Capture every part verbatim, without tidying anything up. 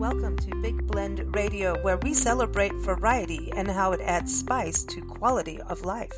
Welcome to Big Blend Radio, where we celebrate variety and how it adds spice to quality of life.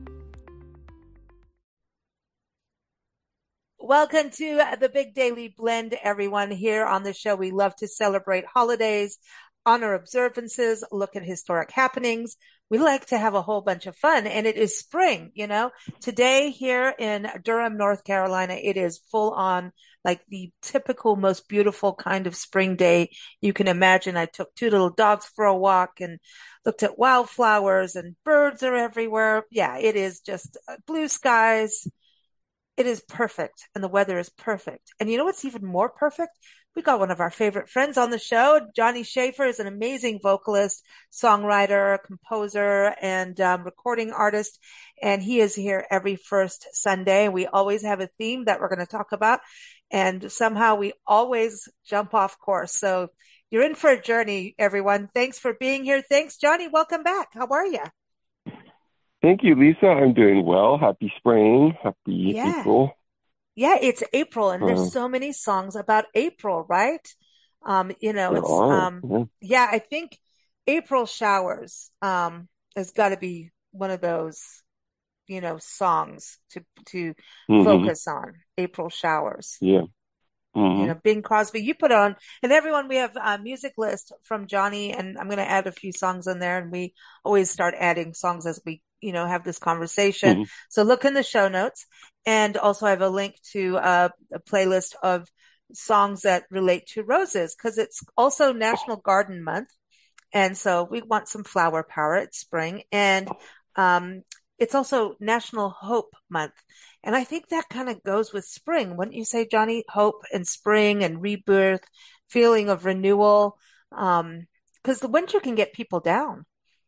Welcome to the Big Daily Blend, everyone. Here on the show, we love to celebrate holidays, honor observances, look at historic happenings. We like to have a whole bunch of fun, and it is spring, you know. Today here in Durham, North Carolina, it is full on, like the typical, most beautiful kind of spring day you can imagine. I took two little dogs for a walk and looked at wildflowers, and birds are everywhere. Yeah, it is just blue skies. It is perfect, and the weather is perfect. And you know what's even more perfect? We got one of our favorite friends on the show. Johnny Schaefer is an amazing vocalist, songwriter, composer, and um, recording artist. And he is here every first Sunday. We always have a theme that we're going to talk about. And somehow we always jump off course. So you're in for a journey, everyone. Thanks for being here. Thanks, Johnny. Welcome back. How are you? Thank you, Lisa. I'm doing well. Happy spring. Happy Yeah. April. Yeah, it's April, and Uh, there's so many songs about April, right? Um, you know, there it's are. um Yeah. yeah, I think April Showers um has got to be one of those, you know, songs to to hmm focus on. April Showers. Yeah. You hmm know, Bing Crosby, you put on, and everyone, we have a music list from Johnny, and I'm going to add a few songs in there, and we always start adding songs as we, you know, have this conversation. hmm So look in the show notes, and also I have a link to uh, a playlist of songs that relate to roses, because it's also National Garden Month, and so we want some flower power. It's spring, and um, it's also National Hope Month. And I think that kind of goes with spring. Wouldn't you say, Johnny? Hope and spring and rebirth, feeling of renewal. Um, because the winter can get people down.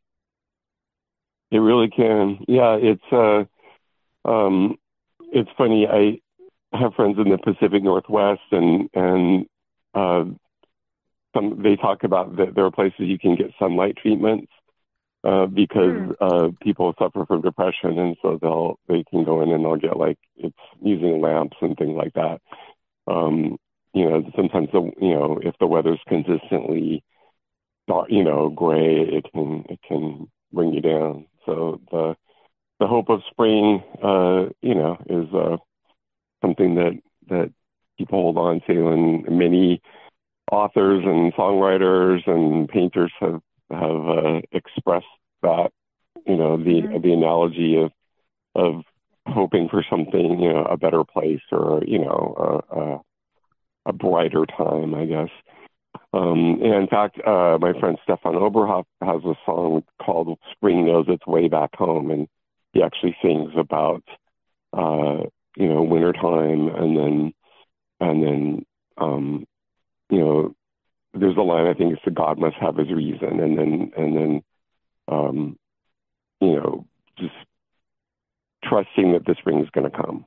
It really can. Yeah. It's uh, um, it's funny. I have friends in the Pacific Northwest, and and uh, some they talk about that there are places you can get sunlight treatments uh, because Mm, uh, people suffer from depression, and so they'll they can go in and they'll get like it's using lamps and things like that. Um, you know, sometimes the you know if the weather's consistently dark, you know gray, it can it can bring you down. So the the hope of spring, uh, you know, is uh, something that that people hold on to, and many authors and songwriters and painters have have uh, expressed that. You know, the hmm the analogy of of hoping for something, you know, a better place, or you know, a, a, a brighter time, I guess. Um, and in fact, uh, my friend Stefan Oberhoff has a song called "Spring Knows Its Way Back Home," and he actually sings about uh, you know wintertime, and then and then um, you know there's a line I think it's the God must have his reason, and then and then um, you know just trusting that the spring is going to come.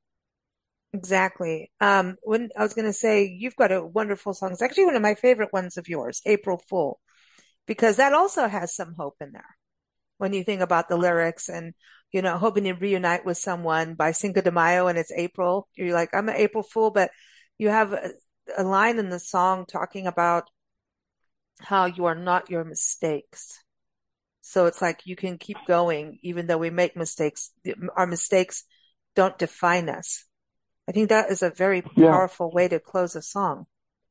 Exactly. Um, when I was going to say, you've got a wonderful song. It's actually one of my favorite ones of yours, April Fool, because that also has some hope in there. When you think about the lyrics and, you know, hoping to reunite with someone by Cinco de Mayo and it's April, you're like, I'm an April Fool, but you have a, a line in the song talking about how you are not your mistakes. So it's like you can keep going even though we make mistakes. Our mistakes don't define us. I think that is a very Yeah, powerful way to close a song.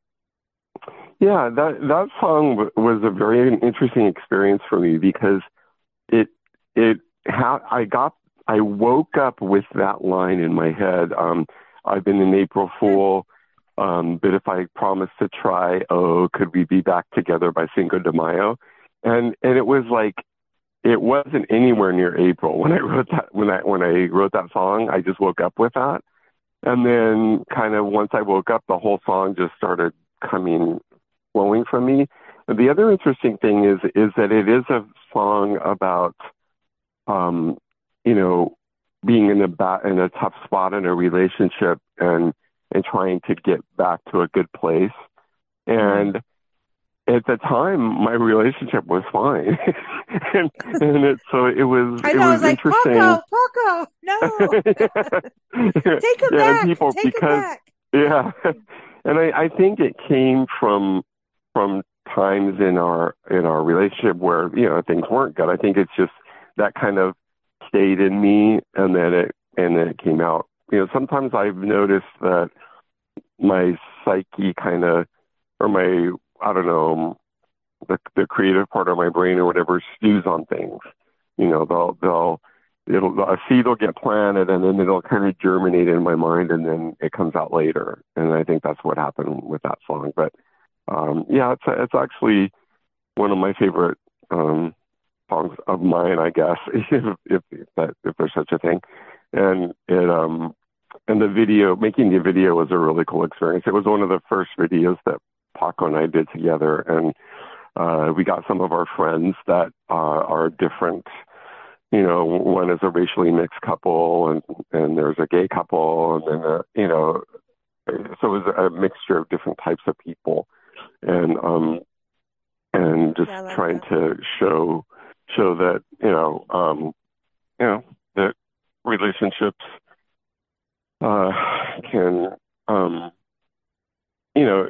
yeah. That that song w- was a very interesting experience for me because it it how I got I woke up with that line in my head. Um, I've been an April Hmm. Fool, um, but if I promise to try, oh, could we be back together by Cinco de Mayo? And and it was like it wasn't anywhere near April when I wrote that when I when I wrote that song. I just woke up with that, and then kind of once I woke up, the whole song just started coming flowing from me. And the other interesting thing is is that it is a song about um, you know, being in a ba- in a tough spot in a relationship and and trying to get back to a good place. Mm. And at the time, my relationship was fine, and and it so it was I it know. I was was like, interesting. Paco, Paco, no, take it Yeah, and back, people take it because back. yeah, and I I think it came from from times in our in our relationship where, you know, things weren't good. I think it's just that kind of stayed in me, and then it and then it came out. You know, sometimes I've noticed that my psyche kind of, or my, I don't know, the the creative part of my brain or whatever stews on things. You know, they'll they'll it'll a seed will get planted, and then it'll kind of germinate in my mind, and then it comes out later. And I think that's what happened with that song. But um, yeah, it's it's actually one of my favorite um, songs of mine, I guess, if, if if that if there's such a thing. And it um and the video, making the video was a really cool experience. It was one of the first videos that Paco and I did together, and uh, we got some of our friends that uh, are different. You know, one is a racially mixed couple, and and there's a gay couple, and then a, you know, so it was a mixture of different types of people, and um and just Yeah, I like trying that. to show show that, you know, um you know, that relationships uh can um you know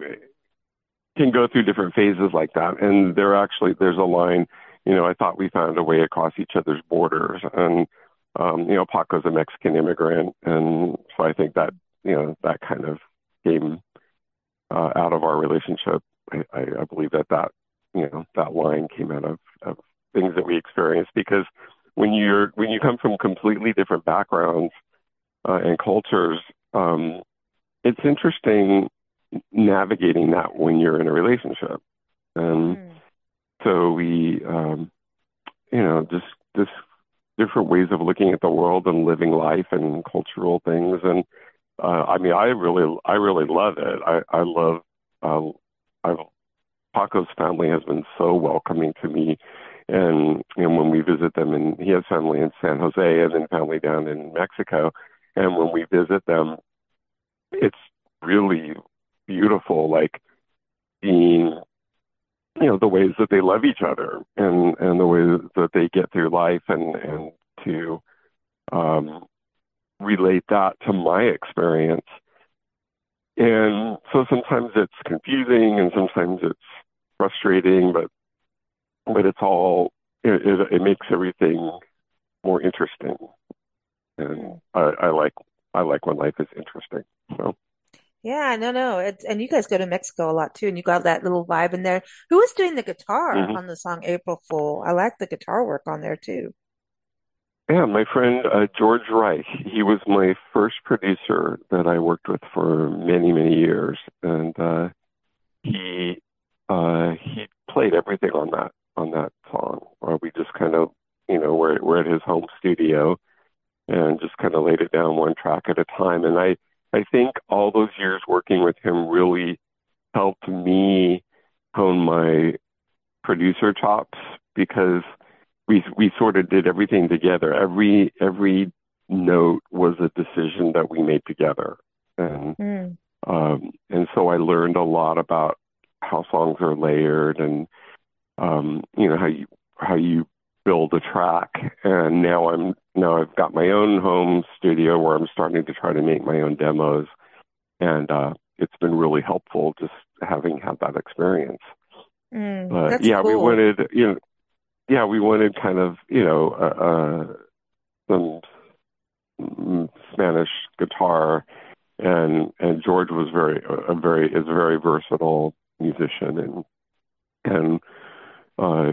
can go through different phases like that. And there actually, there's a line, you know, I thought we found a way across each other's borders. And, um, you know, Paco's a Mexican immigrant. And so I think that, you know, that kind of came uh, out of our relationship. I, I, I believe that that, you know, that line came out of, of things that we experienced, because when you're, when you come from completely different backgrounds uh, and cultures, um, it's interesting navigating that when you're in a relationship. And Mm. so we, um, you know, just, just different ways of looking at the world and living life and cultural things. And, uh, I mean, I really, I really love it. I, I love, uh, I've, Paco's family has been so welcoming to me. And, and when we visit them, and he has family in San Jose and then family down in Mexico. And when we visit them, it's really beautiful, like seeing, you know, the ways that they love each other, and and the ways that they get through life, and and to um, relate that to my experience. And so sometimes it's confusing, and sometimes it's frustrating, but but it's all it, it, it makes everything more interesting. And Mm. I, I like I like when life is interesting. So. Yeah, no, no. It's, and you guys go to Mexico a lot too, and you got that little vibe in there. Who was doing the guitar Mhm. on the song April Fool? I like the guitar work on there too. Yeah, my friend uh, George Reich. He was my first producer that I worked with for many, many years, and uh, he uh, he played everything on that on that song. Or we just kind of, you know, we're we're at his home studio and just kind of laid it down one track at a time. And I I think all those years working with him really helped me hone my producer chops, because we we sort of did everything together. Every every note was a decision that we made together, and Mm. um, and so I learned a lot about how songs are layered, and um, you know, how you how you build a track. And now I'm now I've got my own home studio where I'm starting to try to make my own demos, and uh, it's been really helpful just having had that experience. Mm. But That's yeah, we cool. wanted, you know, yeah, we wanted kind of, you know, uh, uh, some mm, Spanish guitar, and and George was very a very is a very versatile musician, and and uh,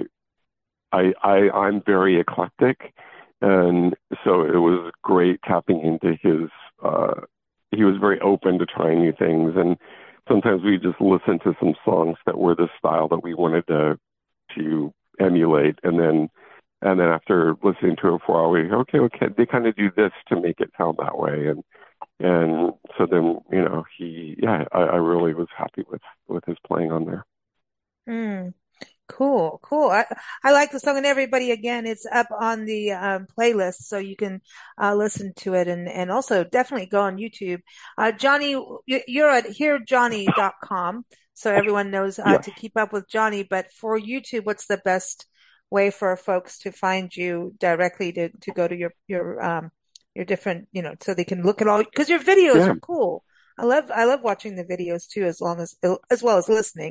I I I'm very eclectic, and so it was great tapping into his. Uh, he was very open to trying new things, and sometimes we just listened to some songs that were the style that we wanted to to emulate, and then and then after listening to it for a while, we okay, okay, they kind of do this to make it sound that way, and and so then, you know, he yeah, I, I really was happy with with his playing on there. Mm. Cool, cool. I, I like the song, and everybody, again, it's up on the um, playlist, so you can uh, listen to it, and, and also definitely go on YouTube. Uh, Johnny, you- you're at hear johnny dot com, so everyone knows uh, Yes. to keep up with Johnny. But for YouTube, what's the best way for folks to find you directly, to, to go to your your um your different, you know, so they can look at all, because your videos Yeah. are cool. I love I love watching the videos too, as long as as well as listening.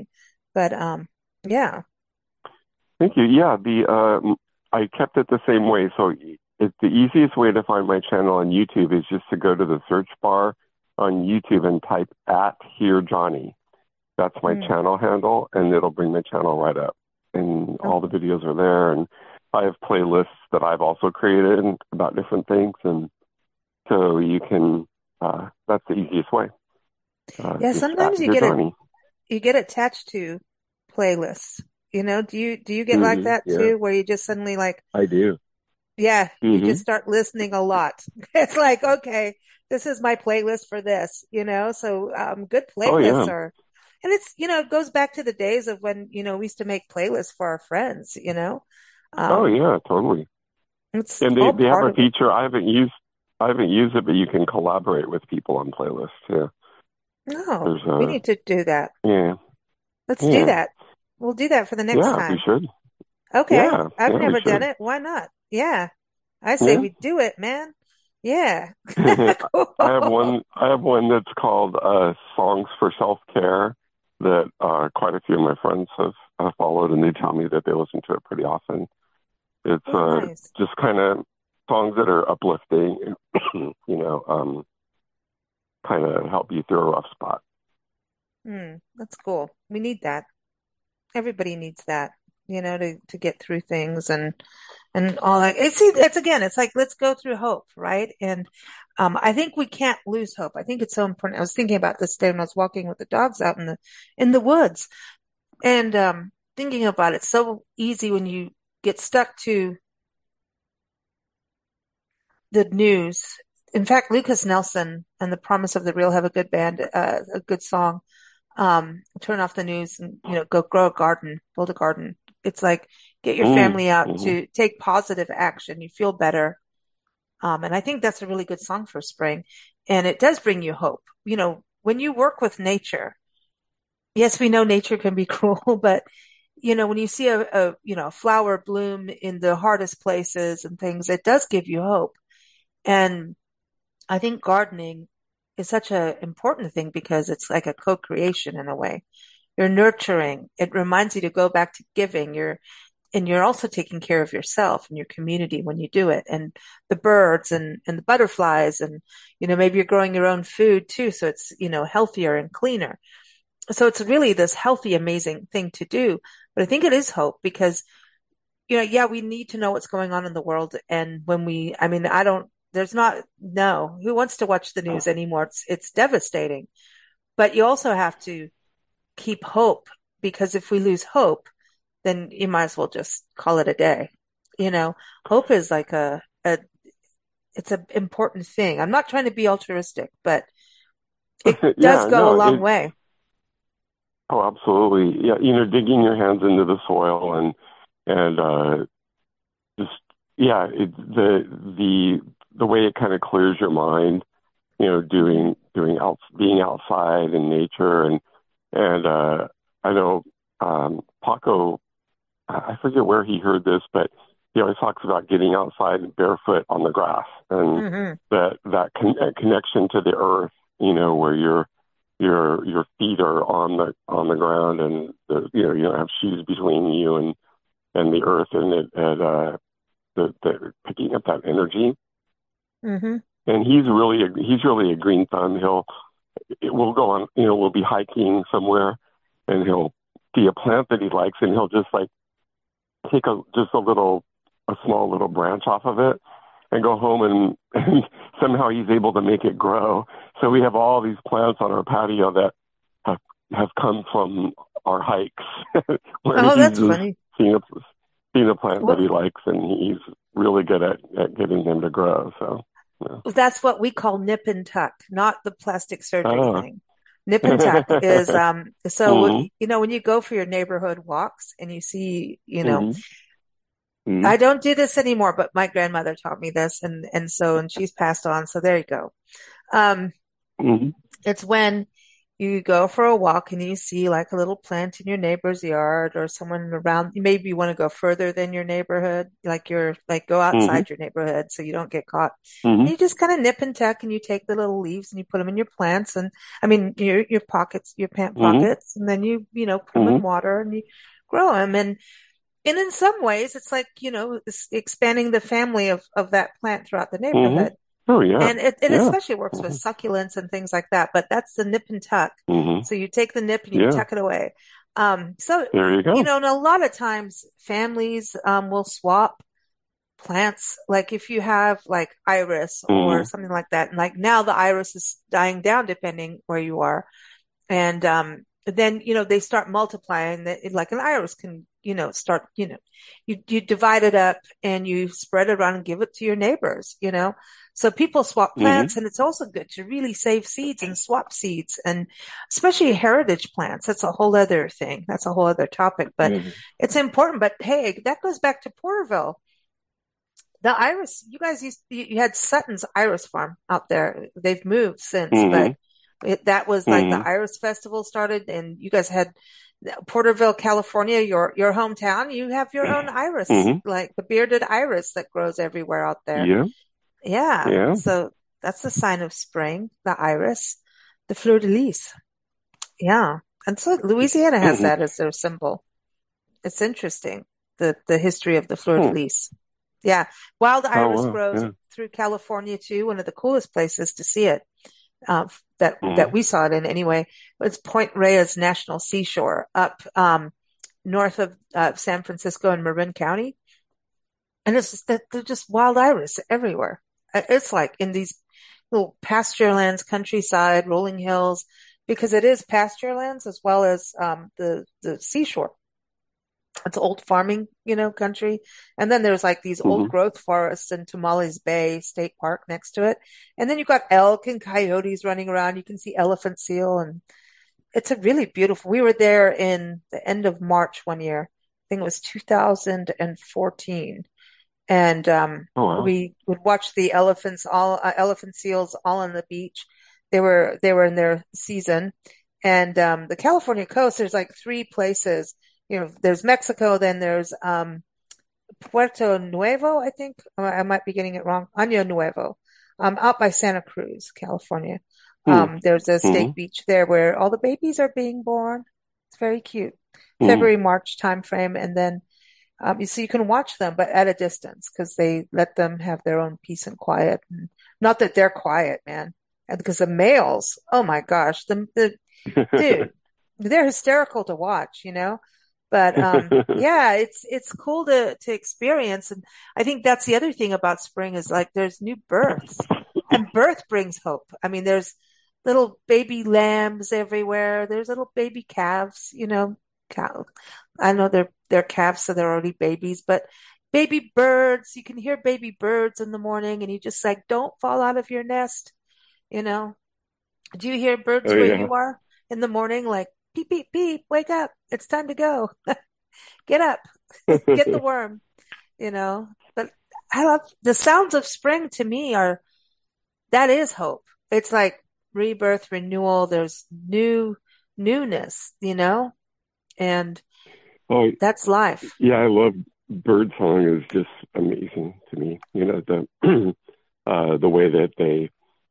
But um, yeah. Thank you. Yeah, the um, I kept it the same way. So it, the easiest way to find my channel on YouTube is just to go to the search bar on YouTube and type at Here Johnny. That's my Mm. channel handle, and it'll bring my channel right up. And Oh, all the videos are there, and I have playlists that I've also created about different things, and so you can. Uh, that's the easiest way. Uh, yeah. just at Sometimes you Here get it, Johnny. you get attached to playlists. You know, do you do you get like Hmm. that Yeah, too, where you just suddenly like, I do. yeah, you just Hmm. start listening a lot. It's like, okay, this is my playlist for this, you know? So, um, good Oh playlists yeah. are, and it's, you know, it goes back to the days of when, you know, we used to make playlists for our friends, you know? Oh Um, yeah, totally. it's And they all they have part a of it. feature I haven't used. I haven't used it, but you can collaborate with people on playlists. Yeah, No, there's we a need to do that. yeah, Let's do yeah, that. We'll do that for the next yeah. We time. should. Okay. Yeah, I've yeah, we never done should. it. Why not? Yeah. I say Yeah. we do it, man. Yeah. I have Cool. one. I have one that's called uh, "Songs for Self Care" that uh, quite a few of my friends have, have followed, and they tell me that they listen to it pretty often. It's Oh, uh, nice. just kind of songs that are uplifting, you know, um, kind of help you through a rough spot. Hmm. That's cool. We need that. Everybody needs that, you know, to to get through things and and all that. It's it's again, it's like let's go through hope, right? And um, I think we can't lose hope. I think it's so important. I was thinking about this day when I was walking with the dogs out in the in the woods, and um, thinking about it. So easy when you get stuck to the news. In fact, Lucas Nelson and The Promise of the Real have a good band, uh, a good song. Um, turn off the news and, you know, go grow a garden, build a garden. It's like get your Mm, family out hmm. to take positive action. You feel better. Um, and I think that's a really good song for spring. And it does bring you hope. You know, when you work with nature, yes, we know nature can be cruel, but you know, when you see a, a, you know, a flower bloom in the hardest places and things, it does give you hope. And I think gardening is such an important thing because it's like a co-creation in a way. You're nurturing. It reminds you to go back to giving. You're, and you're also taking care of yourself and your community when you do it, and the birds and, and the butterflies. And, you know, maybe you're growing your own food too. So it's, you know, healthier and cleaner. So it's really this healthy, amazing thing to do. But I think it is hope because you know, yeah, we need to know what's going on in the world. And when we, I mean, I don't, there's not, no, who wants to watch the news anymore? It's, it's devastating. But you also have to keep hope because if we lose hope, then you might as well just call it a day. You know, hope is like a, a, it's an important thing. I'm not trying to be altruistic, but it does Yeah, go a no, long it. way. Oh, absolutely. Yeah, you know, digging your hands into the soil and and uh, just yeah, it, the the the way it kind of clears your mind. You know, Hmm. doing doing out being outside in nature and and uh, I know um, Paco. I forget where he heard this, but he always talks about getting outside barefoot on the grass and Hmm. that that con- that connection to the earth. You know, where your your your feet are on the on the ground and the, you know you don't have shoes between you and and the earth and it and uh, the, the picking up that energy. Hmm. And he's really a, he's really a green thumb. He'll it, we'll go on you know we'll be hiking somewhere and he'll see a plant that he likes and he'll just like take a just a little a small little branch off of it and go home and, and somehow he's able to make it grow. So we have all these plants on our patio that have have come from our hikes where Oh, he's that's just funny. seen a seen a plant that Well, he likes and he's really good at, at getting them to grow. So yeah. that's what we call nip and tuck, not the plastic surgery Oh. thing. Nip and tuck is um so Hmm. you know when you go for your neighborhood walks and you see, you know, Hmm. Hmm. I don't do this anymore, but my grandmother taught me this and and so and she's passed on, so there you go. Um Hmm. it's when you go for a walk and you see like a little plant in your neighbor's yard or someone around. Maybe you want to go further than your neighborhood, like you're like go Mm-hmm. outside your neighborhood so you don't get caught. Mm-hmm. And you just kind of nip and tuck and you take the little leaves and you put them in your plants and I mean your your pockets, your pant Mm-hmm. pockets, and then you you know put them in Mm-hmm. water and you grow them. And and in some ways, it's like you know it's expanding the family of of that plant throughout the Mm-hmm. neighborhood. Oh yeah. And it, it Yeah. especially works with Mm-hmm. succulents and things like that. But that's the nip and tuck. Mm-hmm. So you take the nip and you Yeah. tuck it away. Um, so, There you you go. know, and a lot of times families, um, will swap plants. Like if you have like iris or Mm-hmm. something like that. And like now the iris is dying down depending where you are. And um, then, you know, they start multiplying that like an iris can, you know, start, you know, you, you divide it up and you spread it around and give it to your neighbors, you know. So people swap Mm-hmm. plants and it's also good to really save seeds and swap seeds and especially heritage plants. That's a whole other thing. That's a whole other topic, but Mm-hmm. it's important. But hey, that goes back to Porterville. The iris, you guys used, you, you had Sutton's Iris Farm out there. They've moved since, but Mm-hmm. it, that was like the Mm-hmm. Iris Festival started, and you guys had Porterville, California, your your hometown. You have your own iris, Mm-hmm. like the bearded iris that grows everywhere out there. Yeah. Yeah, Yeah. so that's the sign of spring, the iris, the fleur de lis. Yeah, and so Louisiana has Mm-hmm. that as their symbol. It's interesting, the the history of the fleur de Hmm. lis. Yeah, wild Oh iris wow. grows Yeah. through California too. One of the coolest places to see it, uh, that that Mm-hmm. we saw it in anyway. It's Point Reyes National Seashore up um, north of uh, San Francisco in Marin County, and it's just that they're just wild iris everywhere. Uh, It's like in these little pasture lands, countryside, rolling hills, because it is pasture lands as well as um, the the seashore. It's old farming, you know, country. And then there's like these old Mm-hmm. growth forests in Tamales Bay State Park next to it. And then you've got elk and coyotes running around. You can see elephant seal and it's a really beautiful. We were there in the end of March one year. I think it was two thousand fourteen. And um, Oh wow. we would watch the elephants all uh, elephant seals all on the beach. They were they were in their season, and um, the California coast. There's like three places. You know, there's Mexico, then there's um, Puerto Nuevo. I think I I might be getting it wrong. Año Nuevo, um, out by Santa Cruz, California. Hmm. Um, there's a Mm-hmm. state beach there where all the babies are being born. It's very cute. Mm-hmm. February, March time frame, and then um, you so you can watch them, but at a distance because they let them have their own peace and quiet. And not that they're quiet, man. And because the males, oh my gosh, the the dude, they're hysterical to watch, you know. But um, yeah, it's it's cool to to experience, and I think that's the other thing about spring is like there's new births, and birth brings hope. I mean, there's little baby lambs everywhere. There's little baby calves, you know, cow. I know they're they're calves, so they're already babies, but baby birds. You can hear baby birds in the morning, and you just like don't fall out of your nest, you know. Do you hear birds Oh where yeah. you are in the morning? Like peep peep peep, wake up! It's time to go. Get up, get the worm, you know. But I love the sounds of spring to me are that is hope. It's like rebirth, renewal. There's new newness, you know, and Oh that's life. yeah. I love bird song is just amazing to me. You know the uh, the way that they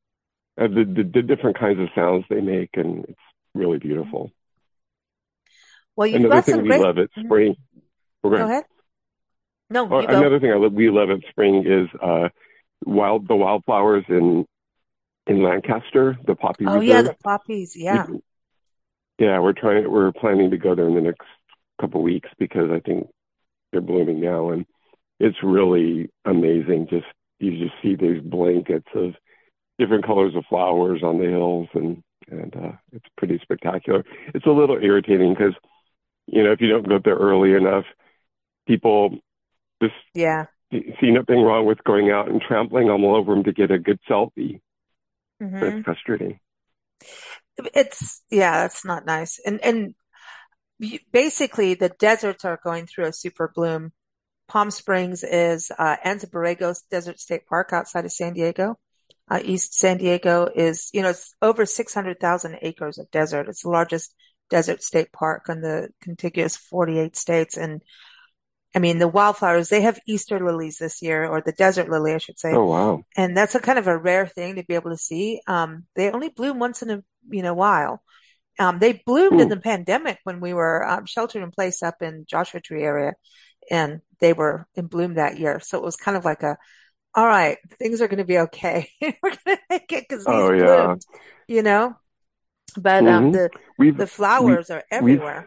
uh, the, the the different kinds of sounds they make, and it's really beautiful. Well, you've Another got thing some we great. love at Mhm. spring. We're Go going. ahead. No, Or you go. another thing I love, we love at spring is uh, wild the wildflowers in in Lancaster, the poppy Oh yeah, reserve. the poppies. We Yeah. yeah, we're trying we're planning to go there in the next couple weeks because I think they're blooming now, and it's really amazing. Just you just see these blankets of different colors of flowers on the hills, and and uh, it's pretty spectacular. It's a little irritating because you know if you don't go there early enough, people just Yeah. see nothing wrong with going out and trampling all over them to get a good selfie. That's hmm frustrating. It's yeah, that's not nice. And and you- basically the deserts are going through a super bloom. Palm Springs is uh, Anza Borregos Desert State Park outside of San Diego. Uh, East San Diego is, you know, it's over six hundred thousand acres of desert. It's the largest desert state park in the contiguous forty-eight states. And I mean, the wildflowers, they have Easter lilies this year, or the desert lily, I should say. Oh, wow. And that's a kind of a rare thing to be able to see. Um, they only bloom once in a, you know, while. Um, they bloomed in Hmm. the pandemic when we were um, sheltered in place up in Joshua Tree area, and they were in bloom that year. So it was kind of like a, all right, things are going to be okay. We're going to make it because these Oh, yeah. bloomed, you know. But um, hmm the We've the we flowers are we've everywhere.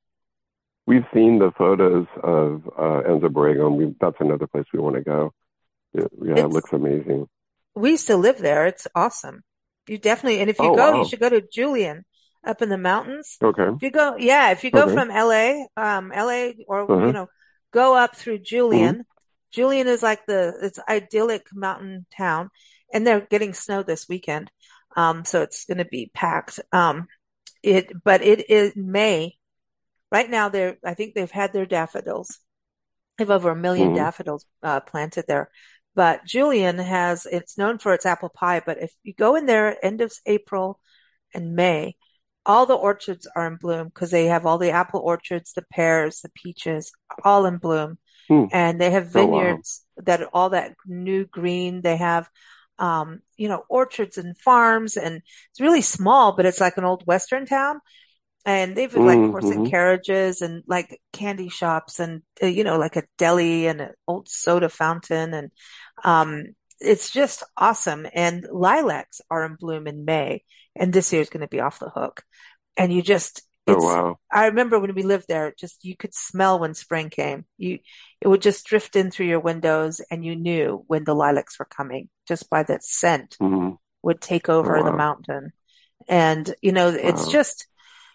we've seen the photos of uh, Enzo Borrego, and we, that's another place we want to go. It, yeah, it It's looks amazing. We used to live there. It's awesome. You definitely, and if you Oh, go, you wow. should go to Julian up in the mountains. Okay. If you go, yeah, if you go Okay. from L A, um, L A, or, you Uh-huh. know, go up through hmm Julian. Julian is like the, it's idyllic mountain town, and they're getting snow this weekend. Um, so it's going to be packed. Um, it, but it is May. Right now, they're, I think they've had their daffodils. They have over a million hmm daffodils uh, planted there. But Julian has, it's known for its apple pie. But if you go in there end of April and May, all the orchards are in bloom because they have all the apple orchards, the pears, the peaches, all in bloom. Hmm. And they have Oh, wow. vineyards that are all that new green. They have, um, you know, orchards and farms, and it's really small, but it's like an old Western town. And they've like horse and Mm-hmm. carriages and like candy shops and, uh, you know, like a deli and an old soda fountain. And, um, it's just awesome. And lilacs are in bloom in May. And this year is going to be off the hook. And you just, Oh, it's, wow. I remember when we lived there, just you could smell when spring came. You, it would just drift in through your windows, and you knew when the lilacs were coming just by that scent hmm would take Oh, over the wow. mountain. And, you know, it's Wow. just,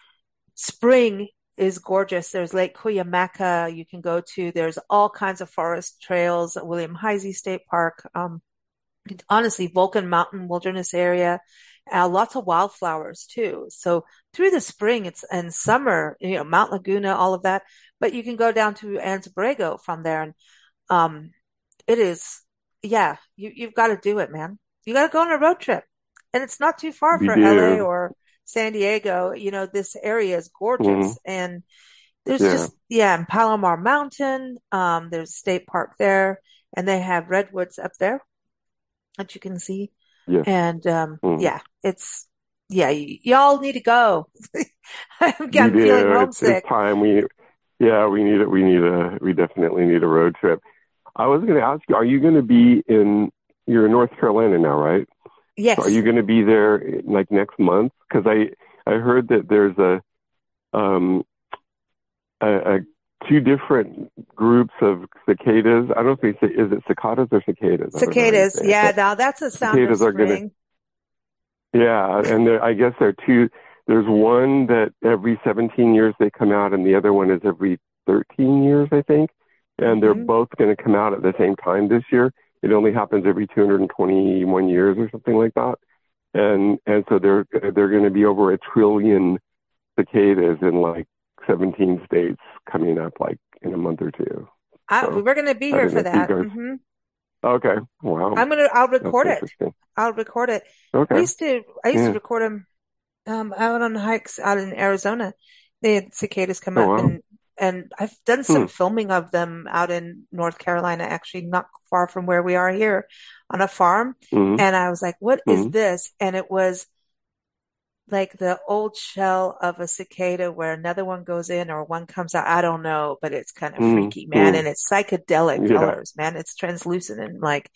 spring is gorgeous. There's Lake Cuyamaca you can go to. There's all kinds of forest trails, William Hisey State Park. Um, honestly, Vulcan Mountain Wilderness Area, uh, lots of wildflowers too. So through the spring, it's and summer, you know, Mount Laguna, all of that. But you can go down to Anza-Borrego from there, and um, it is, yeah, you you've got to do it, man. You got to go on a road trip, and it's not too far We for L A do. or San Diego. You know, this area is hmm gorgeous, and there's Yeah. just, yeah, in Palomar Mountain, um, there's a state park there, and they have redwoods up there that you can see. Yes. And um, hmm yeah, it's yeah, y- y'all need to go. I'm, We I'm feeling do. It's it's homesick. time. We yeah. We need it. We need a. We definitely need a road trip. I was going to ask you. Are you going to be in? You're in North Carolina now, right? So are Yes, you going to be there like next month? Because I I heard that there's a um a, a two different groups of cicadas. I don't know if they say is it cicadas or cicadas. I don't know how you cicadas. say it, Yeah, but now that's a sound of cicadas are going to spring. yeah, and there, I guess there are two. There's one that every seventeen years they come out, and the other one is every thirteen years, I think. And they're Hmm. both going to come out at the same time this year. It only happens every two hundred twenty-one years or something like that. And and so they're they're going to be over a trillion cicadas in like seventeen states coming up like in a month or two. I, So we're gonna be I here don't know for if you that. guys. Hmm. Okay, wow, I'm gonna, I'll that's record it. interesting. I'll record it. We Okay, used to, I used to yeah. record them um, out on hikes out in Arizona. They had cicadas come Oh up, wow. and and I've done Hmm. some filming of them out in North Carolina, actually not far from where we are here on a farm. Mm-hmm. And I was like, "What is Mm-hmm. this?" And it was like the old shell of a cicada where another one goes in or one comes out. I don't know, but it's kind of freaky, man. Mm-hmm. And it's psychedelic Yeah. colors, man. It's translucent and like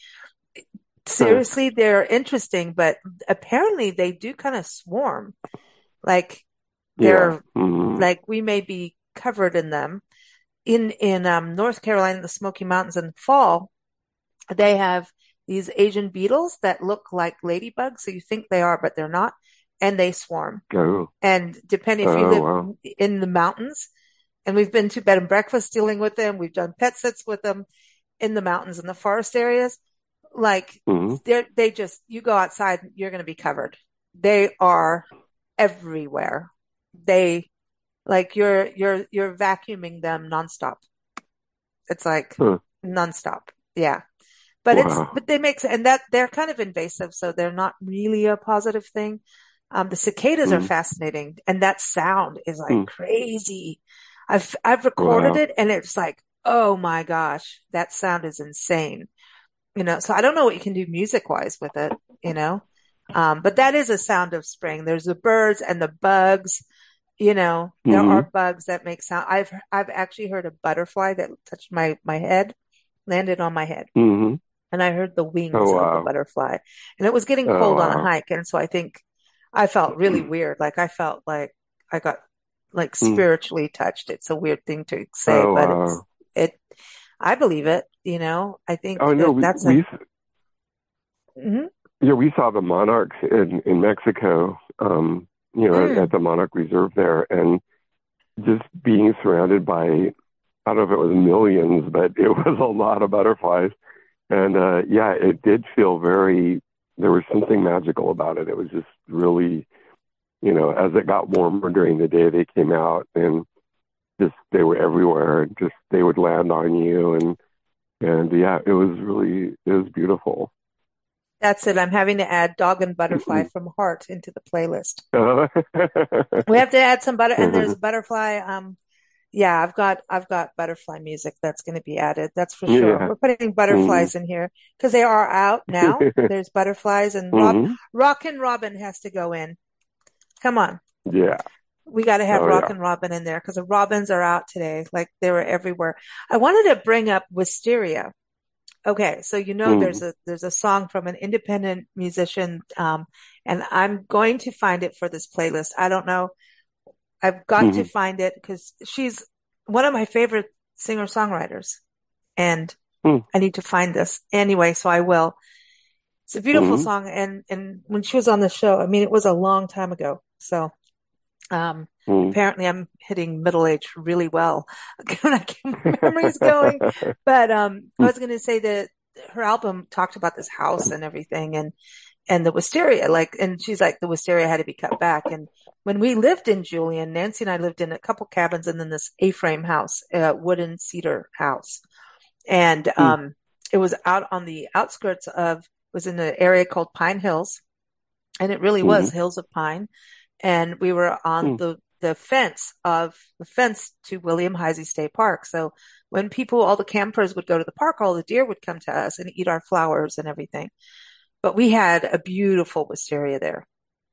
Huh. seriously, they're interesting, but apparently they do kind of swarm. Like Yeah. they're Mm-hmm. like we may be covered in them. In in um, North Carolina, the Smoky Mountains in the fall, they have these Asian beetles that look like ladybugs, so you think they are, but they're not, and they swarm. Oh. And depending if you Oh live wow. in the mountains, and we've been to bed and breakfast dealing with them, we've done pet sits with them in the mountains and the forest areas. Like Mm-hmm. they're they just you go outside, you're going to be covered. They are everywhere. They like you're you're you're vacuuming them nonstop. It's like Huh. nonstop. Yeah. but it's, Wow. but they make, and that they're kind of invasive. So they're not really a positive thing. Um, the cicadas are Mm, fascinating and that sound is like mm, crazy. I've, I've recorded wow. it and it's like, oh my gosh, that sound is insane. You know, so I don't know what you can do music wise with it, you know. Um, but that is a sound of spring. There's the birds and the bugs, you know, there are Hmm. bugs that make sound. I've I've actually heard a butterfly that touched my my head, landed on my head, Hmm. and I heard the Oh, wings of the wow. butterfly. And it was getting Oh, cold on a wow. hike, and so I think I felt really weird. Like I felt like I got like Mm. spiritually touched. It's a weird thing to say, Oh, but it's wow. it I believe it, you know. I think Oh, no, that we, that's a we, mhm. yeah, we saw the monarchs in, in Mexico, um, you know, at, at Mm. the Monarch Reserve there, and just being surrounded by, I don't know if it was millions, but it was a lot of butterflies. And, uh, yeah, it did feel very, there was something magical about it. It was just really, you know, as it got warmer during the day, they came out and just, they were everywhere and just, they would land on you. And, and yeah, it was really, it was beautiful. That's it. I'm having to add Dog and Butterfly from Heart into the playlist. Uh, We have to add some butter, and there's a butterfly. Um, yeah, I've got I've got butterfly music that's going to be added. That's for sure. yeah. We're putting Mm. butterflies in here because they are out now. There's butterflies, and Rob Hmm. Rock and Robin has to go in. Come on, Yeah. we got to have Oh, Rock yeah. and Robin in there because the robins are out today. Like they were everywhere. I wanted to bring up Wisteria. Okay, so you know there's Mm. a there's a song from an independent musician, um, and I'm going to find it for this playlist. I don't know. I've got to Hmm. find it because she's one of my favorite singer-songwriters, and Mm. I need to find this anyway, so I will. It's a beautiful Mm. song, and and when she was on the show, I mean, it was a long time ago, so um, Mm. apparently I'm hitting middle age really well when I get my memories going. But um, I was going to say that her album talked about this house and everything, and and the wisteria, like, and she's like, the wisteria had to be cut back. And when we lived in Julian, Nancy and I lived in a couple cabins and then this A-frame house, a wooden cedar house. And, Mm. um, it was out on the outskirts of, was in an area called Pine Hills. And it really was Mm. hills of pine. And we were on Mm. the, the fence of the fence to William Hisey State Park. So when people, all the campers would go to the park, all the deer would come to us and eat our flowers and everything. But we had a beautiful wisteria there.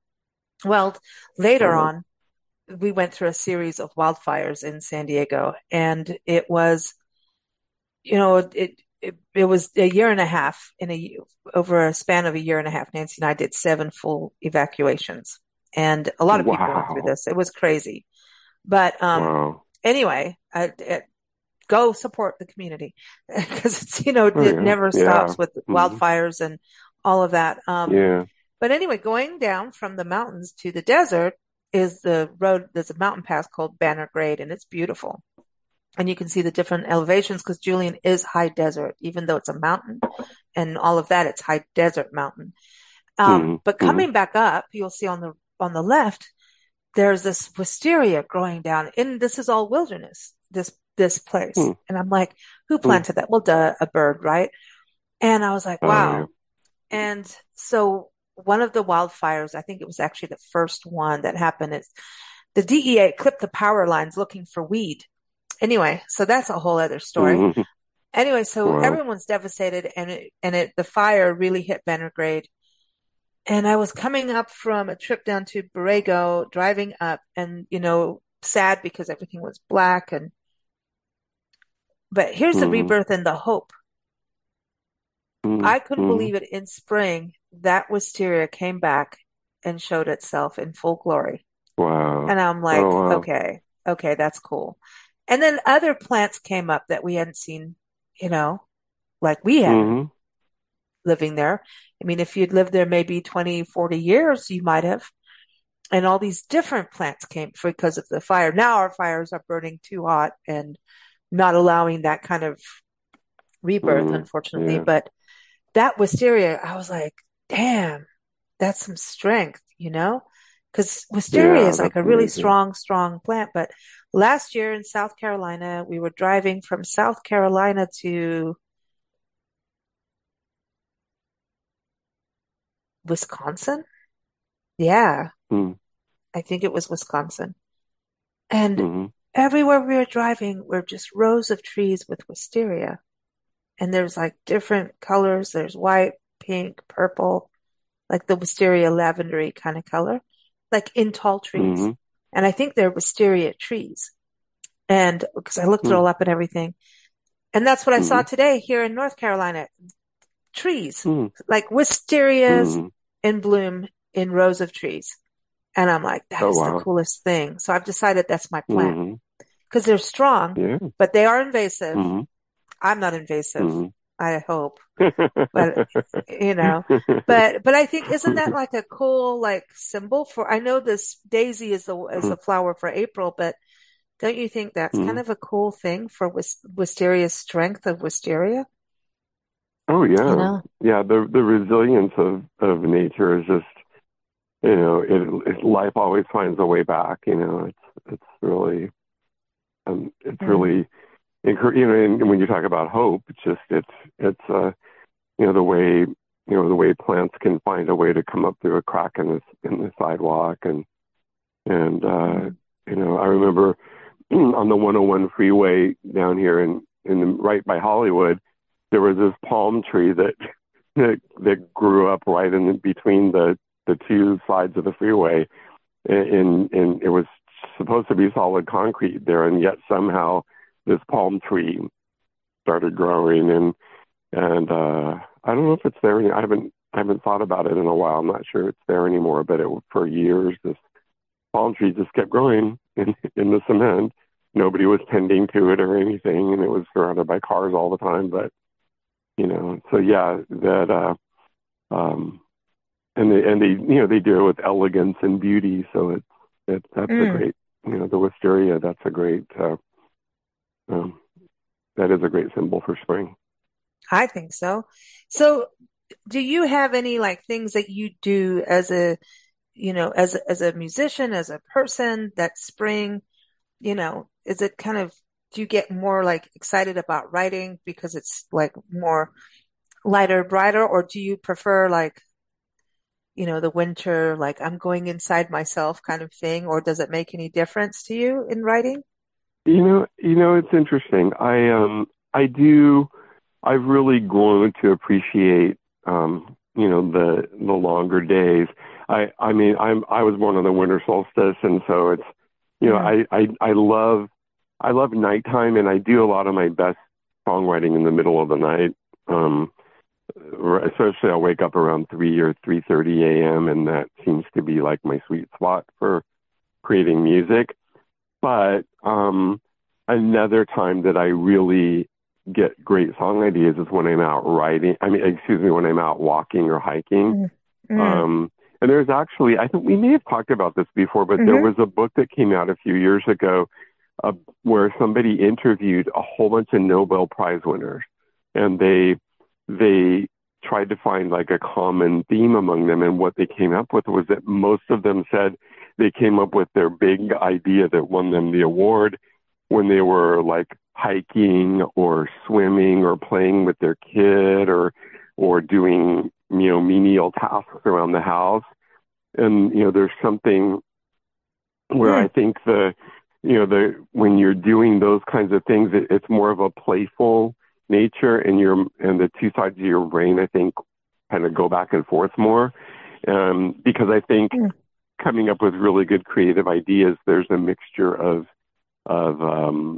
Well, later Oh. on, we went through a series of wildfires in San Diego, and it was, you know, it it, it was a year and a half in a over a span of a year and a half. Nancy and I did seven full evacuations, and a lot of people went through Wow. this. It was crazy, but um, Wow. anyway, I, I, go support the community because it's you know Oh, it yeah. never Yeah. stops with Mm. wildfires and all of that. Um, Yeah. But anyway, going down from the mountains to the desert is the road. There's a mountain pass called Banner Grade, and it's beautiful. And you can see the different elevations because Julian is high desert, even though it's a mountain and all of that, it's high desert mountain. Um, Mm. but Mm. coming back up, you'll see on the on the left, there's this wisteria growing down, and this is all wilderness. This this place, Mm. and I'm like, who Mm. planted that? Well, duh, a bird, right? And I was like, Oh, yeah. wow. And so one of the wildfires, I think it was actually the first one that happened, is the D E A clipped the power lines looking for weed. Anyway, so that's a whole other story. Mm. Anyway, so Wow. everyone's devastated and it, and it, the fire really hit Banner Grade. And I was coming up from a trip down to Borrego, driving up and, you know, sad because everything was black and, but here's the Mm. rebirth and the hope. Mm. I couldn't Mm. believe it. In spring, that wisteria came back and showed itself in full glory. Wow. And I'm Oh, like, wow. okay, okay, that's cool. And then other plants came up that we hadn't seen, you know, like we hadn't Mm. living there. I mean, if you'd lived there maybe twenty, forty years, you might have. And all these different plants came because of the fire. Now our fires are burning too hot and not allowing that kind of rebirth, Mm. unfortunately. Yeah. But that wisteria, I was like, damn, that's some strength, you know? Because wisteria Yeah. is like That's a really amazing. strong, strong plant. But last year in South Carolina, we were driving from South Carolina to Wisconsin. Yeah, Mm, I think it was Wisconsin. And mm-hmm, everywhere we were driving were just rows of trees with wisteria. And there's like different colors. There's white, pink, purple, like the wisteria lavendery kind of color, like in tall trees. mm-hmm, And I think they're wisteria trees. And because I looked it all up and everything. And that's what I saw mm-hmm, today here in North Carolina. Trees, mm-hmm, like wisterias mm-hmm. in bloom in rows of trees. And I'm like, that Oh, is the wow. coolest thing. So I've decided that's my plan Mm-hmm. because they're strong, Yeah. but they are invasive. Mm-hmm. I'm not invasive, Mm-hmm. I hope, but you know, but but I think isn't that like a cool like symbol for? I know this daisy is the is the flower for April, but don't you think that's kind Mm-hmm. of a cool thing for wis wisteria's strength of wisteria? Oh, You yeah. know? Yeah, the the resilience of of nature is just, you know, it, it life always finds a way back, you know. It's it's really um it's Mm, really encour- you know, and when you talk about hope, it's just it's it's uh you know the way you know the way plants can find a way to come up through a crack in the in the sidewalk, and and uh mm, you know, I remember on the one oh one freeway down here in in the, right by Hollywood, there was this palm tree that that, that grew up right in between the the two sides of the freeway, and and it was supposed to be solid concrete there, and yet somehow this palm tree started growing, and and uh I don't know if it's there any, I haven't I haven't thought about it in a while. I'm not sure it's there anymore, but it for years this palm tree just kept growing in in the cement. Nobody was tending to it or anything, and it was surrounded by cars all the time. But you know, so yeah, that uh, um, and they and they you know they do it with elegance and beauty. So it's it that's a mm. great you know the wisteria. That's a great uh, um, that is a great symbol for spring. I think so. So, do you have any like things that you do as a, you know, as a, as a musician, as a person that spring, you know, is it kind of, do you get more like excited about writing because it's like more lighter, brighter, or do you prefer like, you know, the winter, like I'm going inside myself kind of thing, or does it make any difference to you in writing? You know, you know, it's interesting. I um I do. I've really grown to appreciate, um, you know, the the longer days. I I mean, I'm I was born on the winter solstice, and so it's, you know, Mm, I I I love I love nighttime, and I do a lot of my best songwriting in the middle of the night. Um, Especially I'll wake up around three or three thirty a m, and that seems to be like my sweet spot for creating music. But um, another time that I really get great song ideas is when I'm out riding. I mean, excuse me, when I'm out walking or hiking. mm, mm, Um, and there's actually, I think we may have talked about this before, but there hmm was a book that came out a few years ago uh, where somebody interviewed a whole bunch of Nobel Prize winners, and they they tried to find like a common theme among them. And what they came up with was that most of them said they came up with their big idea that won them the award when they were like hiking or swimming or playing with their kid or or doing you know menial tasks around the house. And you know there's something where I mm. think the you know the when you're doing those kinds of things, it, it's more of a playful nature, and your and the two sides of your brain I think kind of go back and forth more, um, because I think Mm. coming up with really good creative ideas, there's a mixture of of um,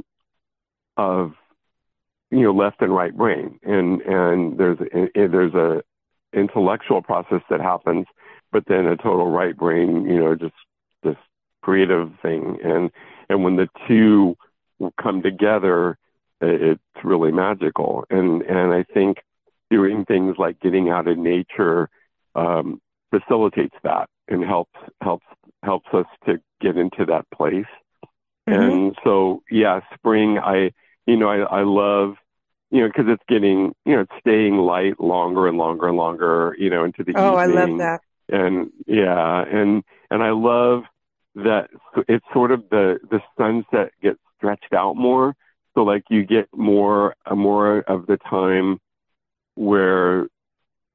of you know left and right brain, and and there's a, there's a intellectual process that happens, but then a total right brain, you know, just this creative thing, and and when the two come together, it's really magical, and and I think doing things like getting out in nature um, facilitates that and helps helps helps us to get into that place. Hmm. And so, yeah, spring, I, you know, I, I love, you know, because it's getting, you know, it's staying light longer and longer and longer, you know, into the Oh, I love evening. that. And yeah, and, and I love that it's sort of the, the sunset gets stretched out more. So like you get more, more of the time where,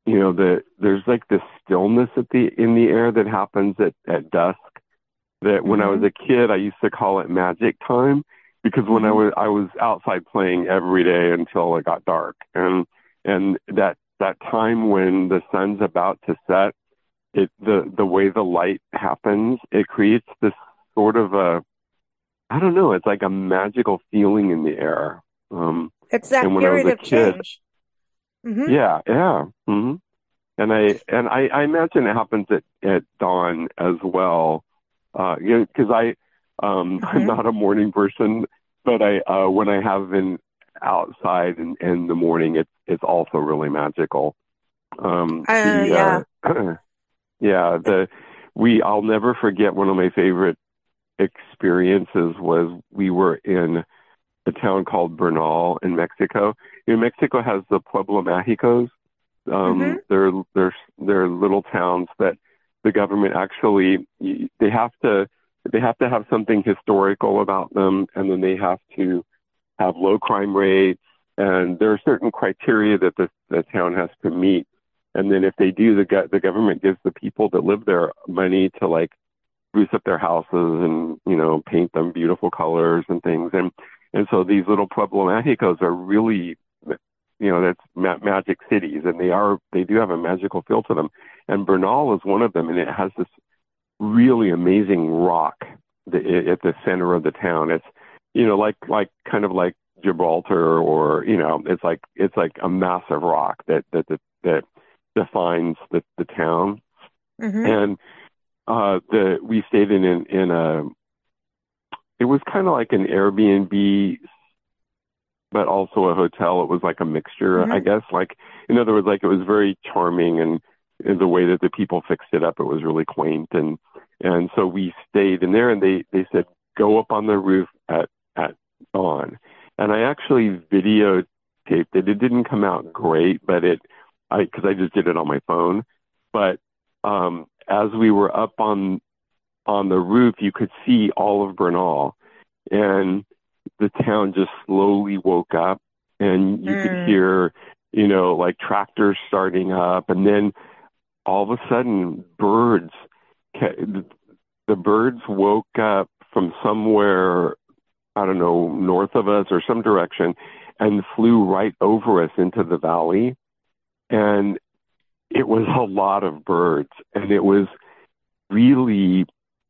you know, the there's like this stillness at the in the air that happens at at dusk. That when I was Mm-hmm. a kid, I used to call it magic time because when I Mm-hmm. was I was outside playing every day until it got dark, and and that that time when the sun's about to set, it the the way the light happens, it creates this sort of a I don't know, it's like a magical feeling in the air. Um, It's that and when I was period a of kid, change. Mm-hmm. yeah, yeah. hmm And I and I, I imagine it happens at, at dawn as well. Uh, you know, because I um I'm Mm-hmm. not a morning person, but I uh when I have been outside in, in the morning, it's it's also really magical. Um, Uh, yeah. the uh yeah, the we I'll never forget one of my favorite experiences was we were in a town called Bernal in Mexico. You know, Mexico has the Pueblo Mágicos. Mm-hmm. Um, they're they're they're little towns that the government actually they have to they have to have something historical about them, and then they have to have low crime rates, and there are certain criteria that the, the town has to meet. And then if they do, the go- the government gives the people that live there money to like spruce up their houses and you know paint them beautiful colors and things. And and so these little Pueblo Mágicos are really you know that's ma- magic cities, and they are they do have a magical feel to them. And Bernal is one of them, and it has this really amazing rock that, at the center of the town. It's you know like like kind of like Gibraltar, or you know it's like it's like a massive rock that that that, that defines the the town. Mm-hmm. And uh the we stayed in in, in a it was kind of like an Airbnb but also a hotel. It was like a mixture, I Mm-hmm. guess. Like, in other words, like it was very charming, and, and the way that the people fixed it up, it was really quaint. And and so we stayed in there, and they they said go up on the roof at at dawn. And I actually videotaped it. It didn't come out great, but it I because I just did it on my phone. But um, as we were up on on the roof, you could see all of Bernal, and the town just slowly woke up, and you could Mm. hear, you know, like tractors starting up, and then all of a sudden, birds, the birds woke up from somewhere, I don't know, north of us or some direction, and flew right over us into the valley, and it was a lot of birds, and it was really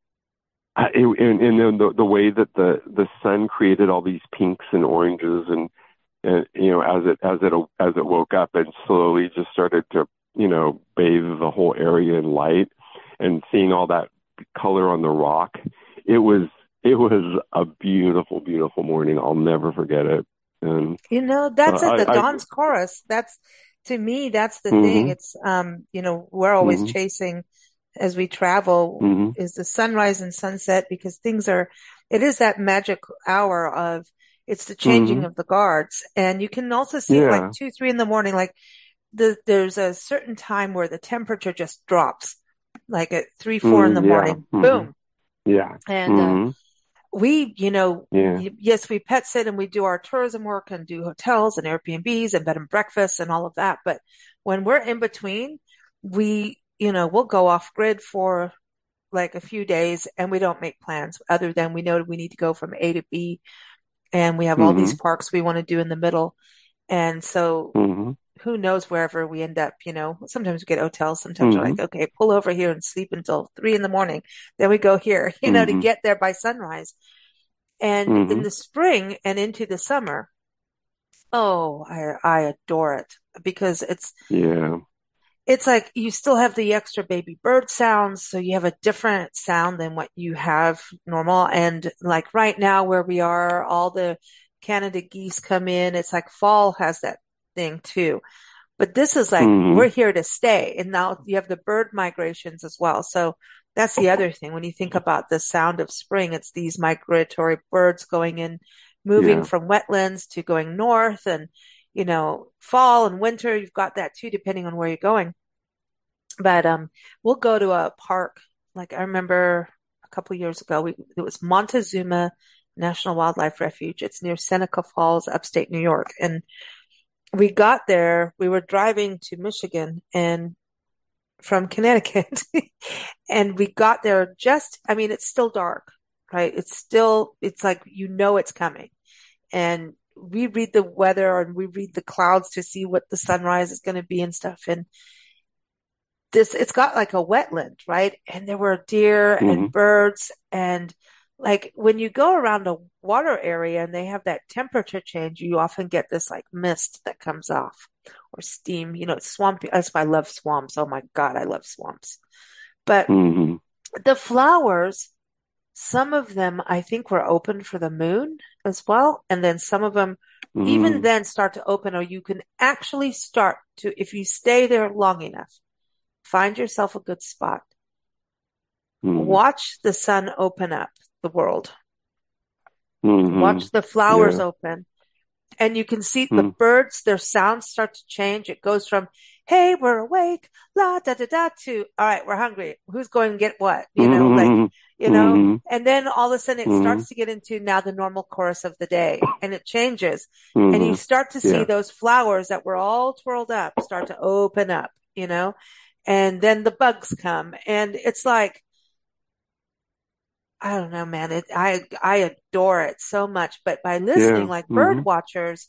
Uh, it, and, and then the, the way that the, the sun created all these pinks and oranges, and, and you know as it as it as it woke up and slowly just started to you know bathe the whole area in light, and seeing all that color on the rock, it was it was a beautiful beautiful morning. I'll never forget it. And You know, uh, that's it. The I I Dawn's Chorus. That's to me, that's the thing. mhm It's, um, you know, we're always mhm chasing as we travel mhm is the sunrise and sunset because things are, it is that magic hour of, it's the changing mhm of the guards. And you can also see it like yeah two, three in the morning. Like the, there's a certain time where the temperature just drops, like at three, four in the mm, yeah morning, mhm boom. yeah And, uh, mhm we, you know, yeah y- yes, we pet sit and we do our tourism work and do hotels and Airbnbs and bed and breakfast and all of that. But when we're in between, we, you know, we'll go off grid for like a few days and we don't make plans other than we know we need to go from A to B and we have all these mhm parks we want to do in the middle. And so mhm who knows wherever we end up, you know, sometimes we get hotels. Sometimes we're like, mhm okay, pull over here and sleep until three in the morning. Then we go here, you know, to mhm get there by sunrise. And in mhm the spring and into the summer, oh, I I adore it because it's yeah it's like you still have the extra baby bird sounds, so you have a different sound than what you have normal. And like right now where we are, all the Canada geese come in. It's like fall has that thing too. But this is like we're mhm here to stay. And now you have the bird migrations as well. So that's the other thing. When you think about the sound of spring, it's these migratory birds going in, moving yeah from wetlands to going north and, you know, fall and winter, you've got that too, depending on where you're going. But um, we'll go to a park. Like I remember a couple of years ago, we it was Montezuma National Wildlife Refuge. It's near Seneca Falls, upstate New York. And we got there, we were driving to Michigan and from Connecticut and we got there just, I mean, it's still dark, right? It's still, it's like, you know, it's coming. And we read the weather and we read the clouds to see what the sunrise is going to be and stuff. And this, it's got like a wetland, right? And there were deer and Mm-hmm. birds. And like when you go around a water area and they have that temperature change, you often get this like mist that comes off or steam, you know, it's swampy. That's why I love swamps. Oh my God, I love swamps. But Mm-hmm. the flowers, some of them I think were open for the moon as well. And then some of them even Mm-hmm. then start to open, or you can actually start to, if you stay there long enough, find yourself a good spot. Mm-hmm. Watch the sun open up the world. Mm-hmm. Watch the flowers Yeah. open. And you can see the Mm-hmm. birds, their sounds start to change. It goes from, hey, we're awake, la da da da, to, all right, we're hungry. Who's going to get what? You know, like, Mm-hmm. you know, Mm-hmm. and then all of a sudden it Mm-hmm. starts to get into now the normal chorus of the day and it changes. And you Mm-hmm. start to see Yeah. those flowers that were all twirled up start to open up, you know, and then the bugs come and it's like, I don't know, man. It, I, I adore it so much, but by listening, Yeah. like bird Mm-hmm. watchers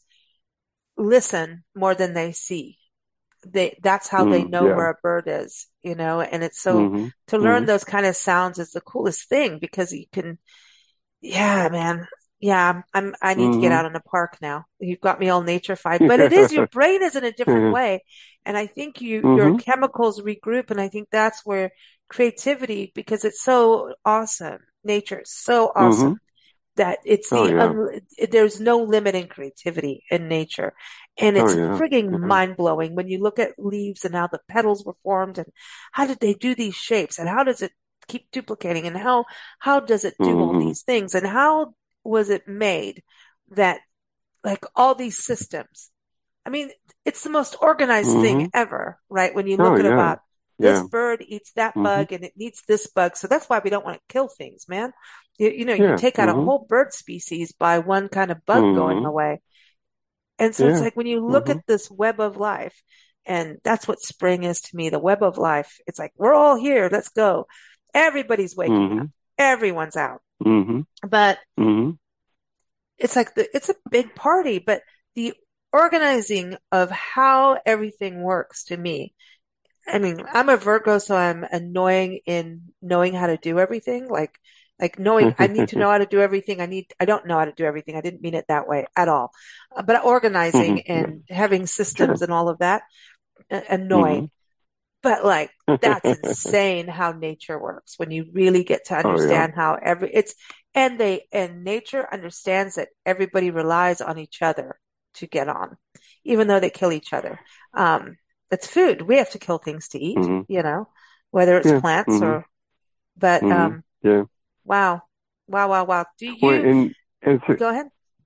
listen more than they see. They, that's how they Mm-hmm. know Yeah. where a bird is, you know, and it's so Mm-hmm. to learn Mm-hmm. those kind of sounds is the coolest thing because you can, yeah, man. Yeah, I'm, I need to get Mm-hmm. out in a park now. You've got me all naturefied, but it is, your brain is in a different Yeah. way. And I think you, your Mm-hmm. chemicals regroup. And I think that's where creativity, because it's so awesome. Nature is so Mm-hmm. awesome that it's Oh the, yeah. un, there's no limit in creativity in nature. And Oh it's yeah. frigging Yeah. mind blowing when you look at leaves and how the petals were formed and how did they do these shapes and how does it keep duplicating and how, how does it do all Mm-hmm. these things and how was it made that like all these systems? I mean, it's the most organized thing Mm-hmm. ever, right? When you Oh look at yeah. about this Yeah. bird eats that Mm-hmm. bug and it needs this bug. So that's why we don't want to kill things, man. You, you know, you Yeah. take out a Mm-hmm. whole bird species by one kind of bug going Mm-hmm. away. And so it's Yeah. like when you look Mm-hmm. at this web of life, and that's what spring is to me, the web of life. It's like, we're all here. Let's go. Everybody's waking up. Mm-hmm. Everyone's out. Mm-hmm. But Mm-hmm. it's like the, it's a big party, but the organizing of how everything works to me. I mean, I'm a Virgo, so I'm annoying in knowing how to do everything. Like, like knowing I need to know how to do everything. I need, I don't know how to do everything. I didn't mean it that way at all. Uh, But organizing Mm-hmm. Yeah. and having systems Sure. and all of that, uh, Mm-hmm. annoying. But like, that's insane how nature works when you really get to Oh yeah. understand how every, it's, and they, and nature understands that everybody relies on each other to get on, even though they kill each other. Um, it's food. We have to kill things to eat, Mm-hmm. you know, whether it's Yeah. plants Mm-hmm. or, but, Mm-hmm. um, Yeah. wow. Wow, wow, wow. Do Well, you and and so, go ahead?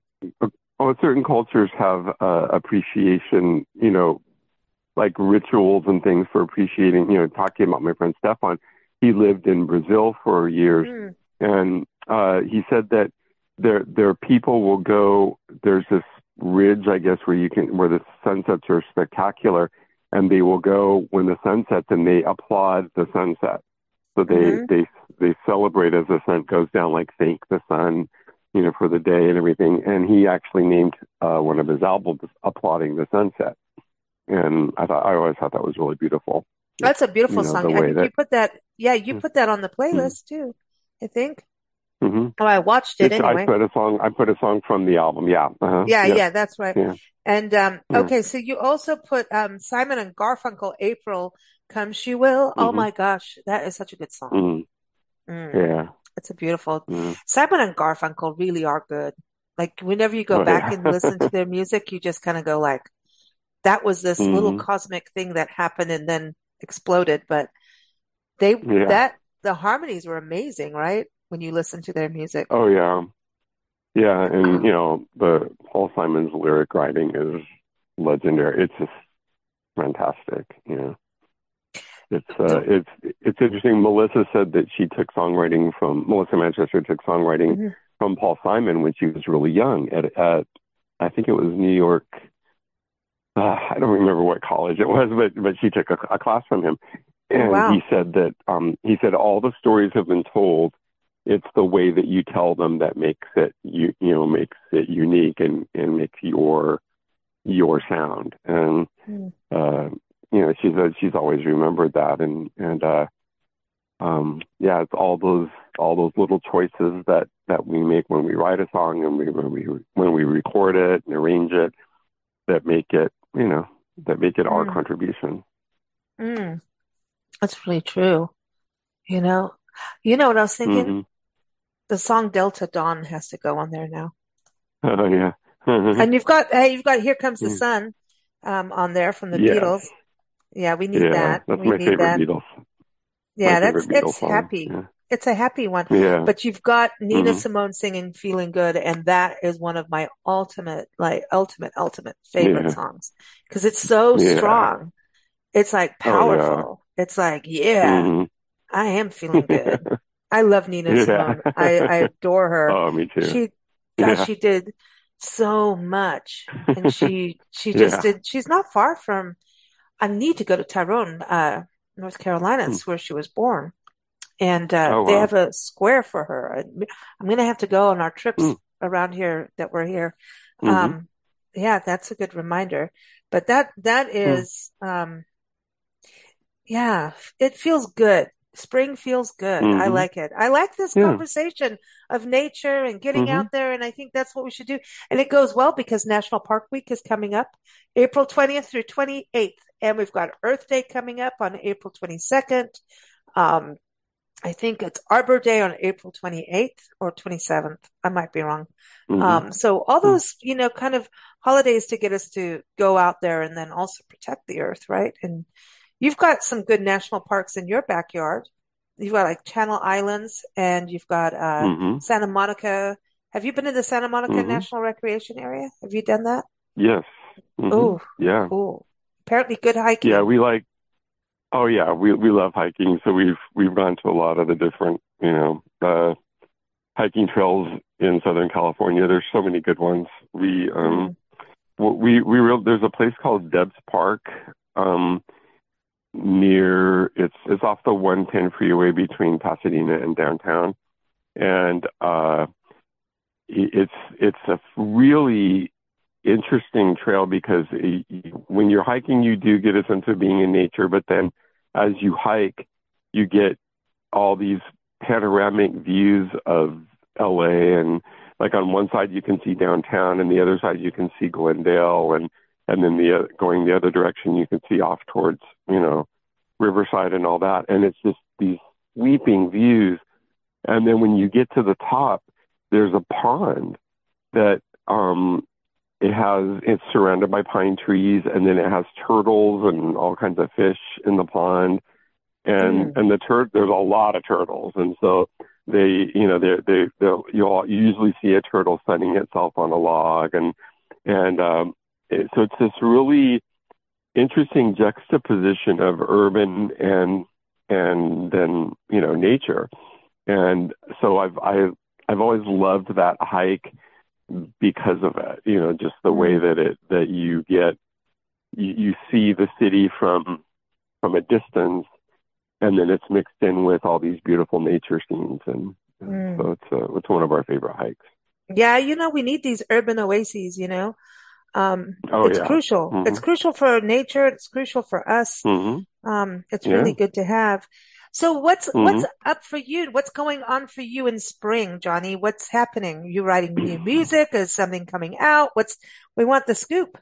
oh, certain cultures have uh, appreciation, you know, like rituals and things for appreciating, you know, talking about my friend Stefan, he lived in Brazil for years, Mm, and uh, he said that their their people will go. There's this ridge, I guess, where you can where the sunsets are spectacular, and they will go when the sun sets and they applaud the sunset. So they hmm they they celebrate as the sun goes down, like thank the sun, you know, for the day and everything. And he actually named uh, one of his albums "Applauding the Sunset." And I thought I always thought that was really beautiful. Just, That's a you beautiful know, song. the I way think you that. put that, yeah, you put that on the Mm-hmm. playlist too, I think. Mm-hmm. Oh, I watched it It's I anyway. put a song. I put a song from the album. Yeah. Uh-huh. Yeah, Yeah. yeah, that's right. Yeah. And um Yeah. okay, so you also put um Simon and Garfunkel, April Come She Will. Oh Mm-hmm. my gosh, that is such a good song. Mm-hmm. Mm, Yeah. it's a beautiful. Mm-hmm. Simon and Garfunkel really are good. Like whenever you go Oh back yeah. and listen to their music, you just kind of go like, that was this little Mm-hmm. cosmic thing that happened and then exploded. But they Yeah. that the harmonies were amazing, right? When you listen to their music. Oh yeah. Yeah. And Oh, you know, the Paul Simon's lyric writing is legendary. It's just fantastic. You know. It's uh, do, it's it's interesting. Melissa said that she took songwriting from Melissa Manchester took songwriting mhm. from Paul Simon when she was really young at at I think it was New York uh, I don't remember what college it was, but but she took a, a class from him, Oh, and he wow. said that um, he said all the stories have been told. It's the way that you tell them that makes it you you know makes it unique and and makes your your sound. And Mm, uh, you know, she said she's always remembered that, and and uh, um, yeah, it's all those all those little choices that that we make when we write a song and we when we when we record it and arrange it that make it you know that make it our mm, contribution. mm. That's really true. You know, you know what I was thinking? Hmm. The song Delta Dawn has to go on there now. Oh yeah. And you've got, hey, you've got Here Comes the Sun, um, on there from the Yes. Beatles. Yeah, we need Yeah. that. That's We my need favorite that. Beatles. My Yeah, that's, favorite Beatles it's song. happy. Yeah. It's a happy one. Yeah. But you've got Nina Hmm. Simone singing Feeling Good, and that is one of my ultimate, like, ultimate, ultimate favorite Yeah. songs because it's so Yeah. strong. It's like Oh yeah. powerful. It's like, yeah, Hmm. I am feeling good. I love Nina Yeah. Simone. I, I adore her. Oh, me too. She, gosh, Yeah. she did so much. And she, she just Yeah. did, she's not far from, I need to go to Tyrone, uh, North Carolina. Hmm. It's where she was born. And, uh, Oh they wow. have a square for her. I- I'm going to have to go on our trips Hmm. around here that we're here. Hmm. Um, yeah, that's a good reminder. But that, that Hmm. is, um, yeah, it feels good. Spring feels good. I Hmm. like it. I like this Yeah. conversation of nature and getting Hmm. out there. And I think that's what we should do. And it goes well because National Park Week is coming up April twentieth through twenty-eighth. And we've got Earth Day coming up on April twenty-second. Um, I think it's Arbor Day on April twenty-eighth or twenty-seventh. I might be wrong. Hmm. Um, so all Hmm. those, you know, kind of holidays to get us to go out there and then also protect the earth, right? And you've got some good national parks in your backyard. You've got like Channel Islands and you've got uh Hmm. Santa Monica. Have you been in the Santa Monica Hmm. National Recreation Area? Have you done that? Yes. Hmm. Oh, Yeah. cool. Apparently good Yeah. hiking. We like. Oh yeah. We we love hiking, so we've we've gone to a lot of the different you know uh, hiking trails in Southern California. There's so many good ones. We um Mm, we we real there's a place called Debs Park um near it's it's off the one ten freeway between Pasadena and downtown, and uh it's it's a really interesting trail because it, when you're hiking you do get a sense of being in nature, but then as you hike you get all these panoramic views of L A, and like on one side you can see downtown and the other side you can see Glendale, and and then the uh, going the other direction you can see off towards you know Riverside and all that, and it's just these sweeping views. And then when you get to the top there's a pond that um it has it's surrounded by pine trees, and then it has turtles and all kinds of fish in the pond, and mm, and the tur there's a lot of turtles, and so they you know they they they'll you'll usually see a turtle sunning itself on a log, and and um it, so it's this really interesting juxtaposition of urban and and then you know nature. And so I've I've I've always loved that hike because of it, you know, just the way mm. that it that you get you, you see the city from from a distance, and then it's mixed in with all these beautiful nature scenes, and, and Mm. so it's uh, it's one of our favorite hikes. Yeah, you know, we need these urban oases, you know. Um, Oh it's yeah. crucial. It's Mhm. crucial for nature. It's crucial for us. Mhm. Um, it's really Yeah. good to have. So what's what's Mhm. up for you? What's going on for you in spring, Johnny? What's happening? You writing new music? Is something coming out? What's we want the scoop.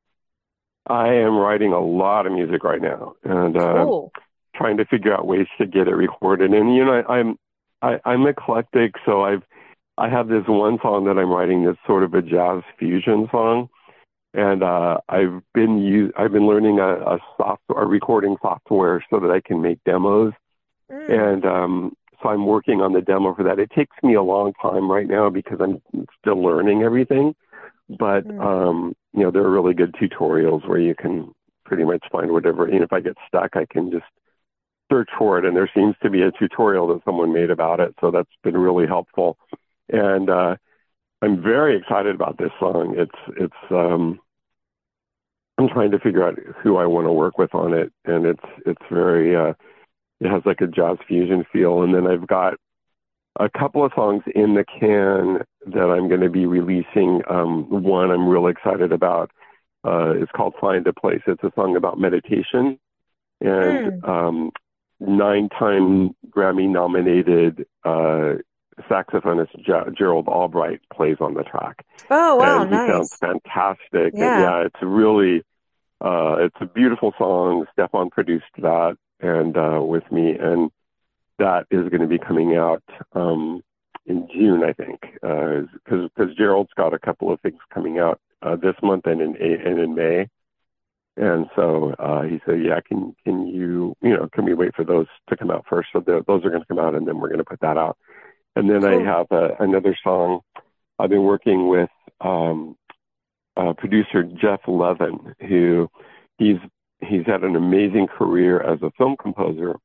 I am writing a lot of music right now, and uh, Cool. trying to figure out ways to get it recorded. And you know, I, I'm I, I'm eclectic, so I've I have this one song that I'm writing that's sort of a jazz fusion song, and uh, I've been use, I've been learning a, a software, a recording software, so that I can make demos. Mm, And um, so I'm working on the demo for that. It takes me a long time right now because I'm still learning everything. But mm, um, you know, there are really good tutorials where you can pretty much find whatever. You know, if I get stuck, I can just search for it, and there seems to be a tutorial that someone made about it. So that's been really helpful. And uh, I'm very excited about this song. It's it's um, I'm trying to figure out who I want to work with on it, and it's it's very uh, it has like a jazz fusion feel, and then I've got a couple of songs in the can that I'm going to be releasing. Um, one I'm real excited about. Uh, it's called Find a Place. It's a song about meditation, and Mm. um, nine-time Grammy-nominated uh, saxophonist Ge- Gerald Albright plays on the track, Oh, wow, and he sounds nice. fantastic. And Yeah. yeah, it's really, uh, it's a beautiful song. Stefan produced that and uh, with me, and that is going to be coming out um, in June, I think, because uh, because Gerald's got a couple of things coming out uh, this month and in and in May. And so uh, he said, "Yeah, can can you you know can we wait for those to come out first? So the, those are going to come out, and then we're going to put that out." And then I Cool. have a, another song. I've been working with um, uh, producer Jeff Levin, who he's he's had an amazing career as a film composer,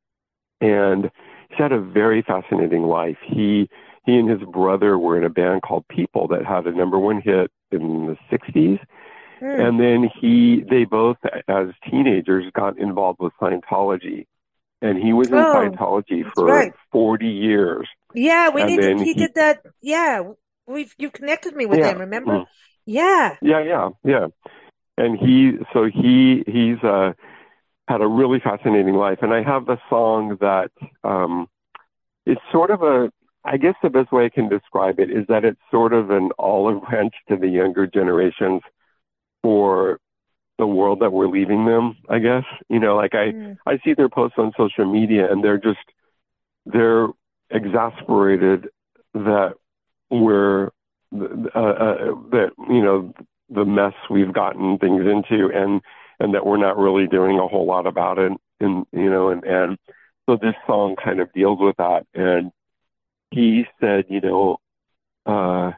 and he's had a very fascinating life. He he and his brother were in a band called People that had a number one hit in the sixties. Mm. And then he, they both, as teenagers, got involved with Scientology. And he was in Oh, Scientology that's for right. forty years. Yeah, we And need to, then he he, did that. Yeah, we've, you connected me with yeah, him, remember? mm, Yeah. yeah, yeah, yeah. And he, so he, he's uh, had a really fascinating life. And I have the song that um, it's sort of a, I guess the best way I can describe it is that it's sort of an olive branch to the younger generations for the world that we're leaving them, I guess. You know, like I, Mm. I see their posts on social media and they're just, they're exasperated that we're, uh, uh, that, you know, the mess we've gotten things into and, and that we're not really doing a whole lot about it. And, you know, and, and so this song kind of deals with that. And he said, you know, uh,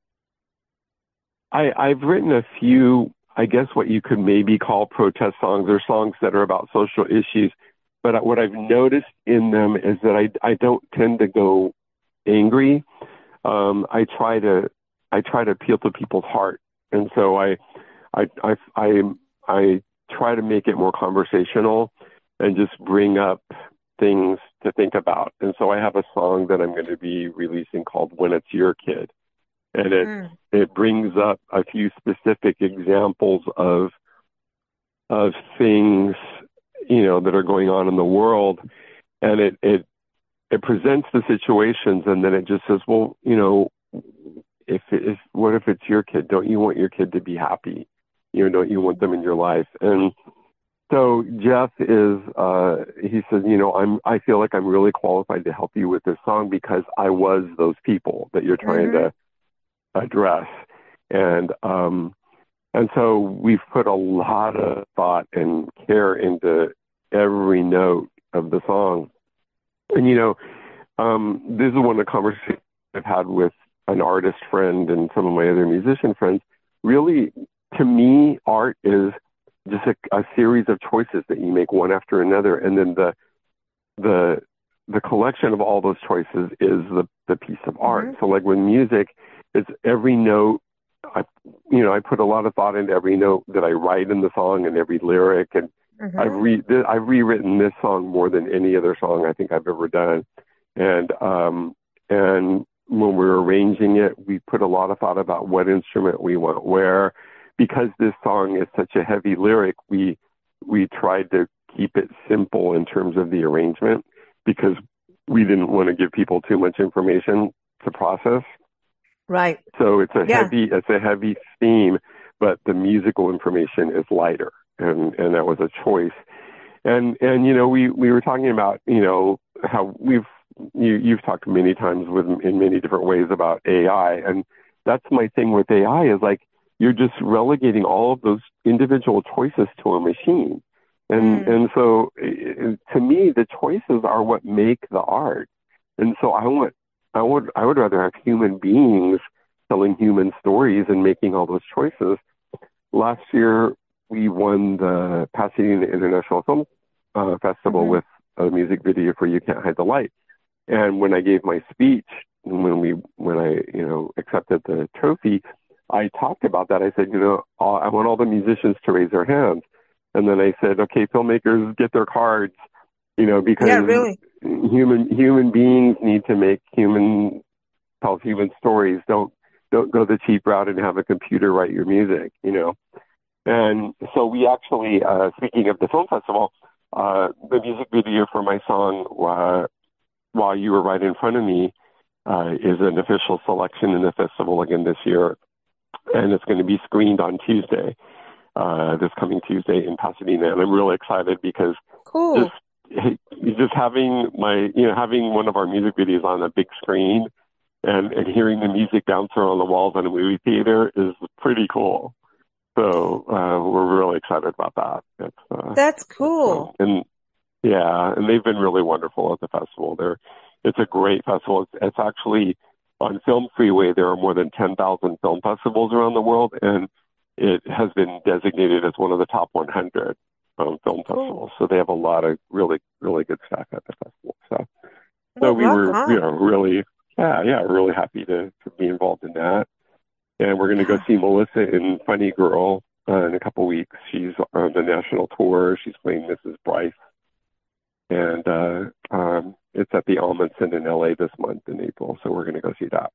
I, I've written a few, I guess what you could maybe call protest songs or songs that are about social issues. But what I've noticed in them is that I, I don't tend to go angry. Um, I try to I try to appeal to people's heart, and so I I I I, I try to make it more conversational and just bring up things to think about. And so I have a song that I'm going to be releasing called "When It's Your Kid." And it Mm. it brings up a few specific examples of of things, you know, that are going on in the world, and it it it presents the situations, and then it just says, well, you know, if if what if it's your kid? Don't you want your kid to be happy? You know, don't you want them in your life? And so Jeff is uh he says, you know, I'm I feel like I'm really qualified to help you with this song because I was those people that you're trying Mm-hmm. to address. And um and so we've put a lot of thought and care into every note of the song. And you know, um this is one of the conversations I've had with an artist friend and some of my other musician friends. Really, to me, art is just a, a series of choices that you make one after another, and then the the the collection of all those choices is the the piece of art. Mm-hmm. So like with music, it's every note. I you know I put a lot of thought into every note that I write in the song and every lyric, and I've Mm-hmm. re I've rewritten this song more than any other song I think I've ever done, and um and when we're arranging it, we put a lot of thought about what instrument we want where, because this song is such a heavy lyric. We we tried to keep it simple in terms of the arrangement because we didn't want to give people too much information to process. Right. So it's a Yeah. heavy it's a heavy theme, but the musical information is lighter, and and that was a choice. And and you know we we were talking about you know how we've you you've talked many times with in many different ways about A I, and that's my thing with A I is like you're just relegating all of those individual choices to a machine. And Mm. and so eh, to me the choices are what make the art. And so I want I would I would rather have human beings telling human stories and making all those choices. Last year we won the Pasadena International Film uh, Festival Mm-hmm. with a music video for "You Can't Hide the Light." And when I gave my speech, when we when I you know accepted the trophy, I talked about that. I said, you know, all, I want all the musicians to raise their hands. And then I said, okay, filmmakers, get their cards, you know, because Yeah, really. human human beings need to make human tell human stories. Don't don't go the cheap route and have a computer write your music, you know. And so we actually, uh, speaking of the film festival, uh, the music video for my song uh, "While You Were Right in Front of Me" uh, is an official selection in the festival again this year, and it's going to be screened on Tuesday. Uh, this coming Tuesday in Pasadena, and I'm really excited because Cool. just just having my you know having one of our music videos on a big screen and, and hearing the music bounce around the walls in a movie theater is pretty cool. So uh, we're really excited about that. It's, uh, That's cool. it's, uh, and yeah, and they've been really wonderful at the festival. They're it's a great festival. It's, it's actually on Film Freeway. There are more than ten thousand film festivals around the world, and it has been designated as one of the top one hundred um, film Cool. festivals. So they have a lot of really, really good stuff at the festival. So, Well, so we rock were, on. you know, really, yeah, yeah, really happy to, to be involved in that. And we're going to go see Melissa in Funny Girl uh, in a couple weeks. She's on the national tour. She's playing Missus Bryce. And uh, um, it's at the Amundsen in L A this month in April. So we're going to go see that.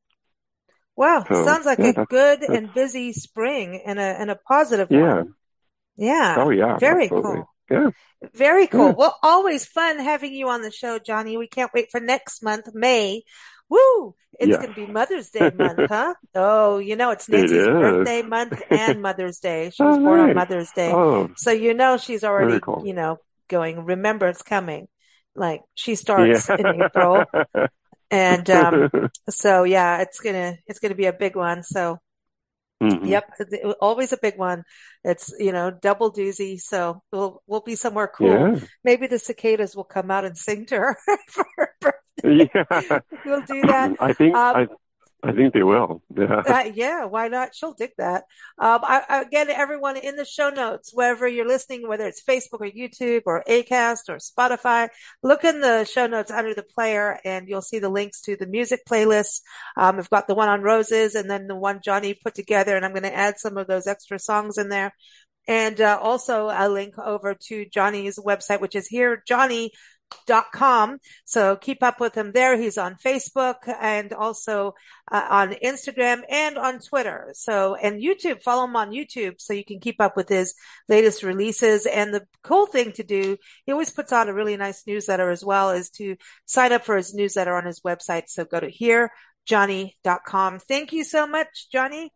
Wow, So, sounds like yeah, a that's, good that's, and busy spring and a and a positive yeah. one. Yeah. Oh, yeah, Very absolutely. cool. Yeah. Very cool. Yeah. Well, always fun having you on the show, Johnny. We can't wait for next month, May. Woo! It's Yes. going to be Mother's Day month, huh? Oh, you know, it's It Nancy's is. birthday month and Mother's Day. She was Oh, born on nice. Mother's Day. Oh, So you know she's very already, cool. you know, going, remember it's coming. Like she Yeah. starts in April. And um so yeah, it's gonna it's gonna be a big one. So hmm yep, it- always a big one. It's, you know, double doozy. So we'll we'll be somewhere cool. Yeah. Maybe the cicadas will come out and sing to her for her birthday. Yeah. We'll do that. I think Um, I I think they will. Yeah. uh, yeah, why not? She'll dig that. Um, I, I- again, everyone in the show notes, wherever you're listening, whether it's Facebook or YouTube or Acast or Spotify, look in the show notes under the player and you'll see the links to the music playlists. Um, I've got the one on Roses and then the one Johnny put together, and I'm going to add some of those extra songs in there. And uh, also a link over to Johnny's website, which is here, Johnny dot com. So keep up with him there. He's on Facebook and also uh, on Instagram and on Twitter. So, and YouTube, follow him on YouTube so you can keep up with his latest releases. And the cool thing to do, he always puts out a really nice newsletter as well, is to sign up for his newsletter on his website. So go to here, Johnny dot com. Thank you so much, Johnny.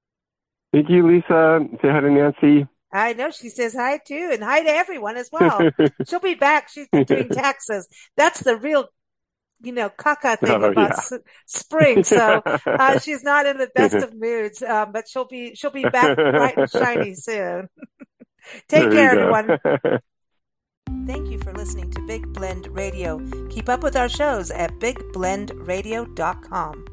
Thank you, Lisa. Say hi to Nancy. I know she says hi too, and hi to everyone as well. She'll be back. She's been doing taxes. That's the real, you know, caca thing Oh, about yeah. s- spring. So uh, she's not in the best of moods, um, but she'll be she'll be back bright and shiny soon. Take There care, you everyone. go. Thank you for listening to Big Blend Radio. Keep up with our shows at big blend radio dot com.